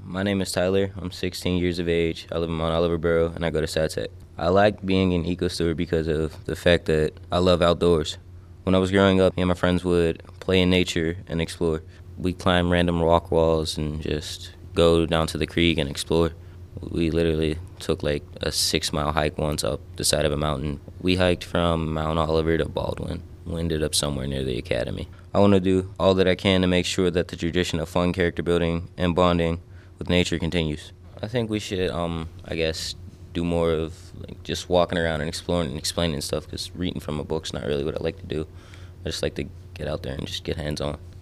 My name is Tyler. I'm 16 years of age. I live in Mount Oliver Borough, and I go to SATech. I like being an eco steward because of the fact that I love outdoors. When I was growing up, me and my friends would play in nature and explore. We climb random rock walls and just go down to the creek and explore. We literally took like a 6 mile hike once up the side of a mountain. We hiked from Mount Oliver to Baldwin. We ended up somewhere near the academy. I want to do all that I can to make sure that the tradition of fun character building and bonding with nature continues. I think we should, do more of like just walking around and exploring and explaining stuff, because reading from a book's not really what I like to do. I just like to get out there and just get hands on.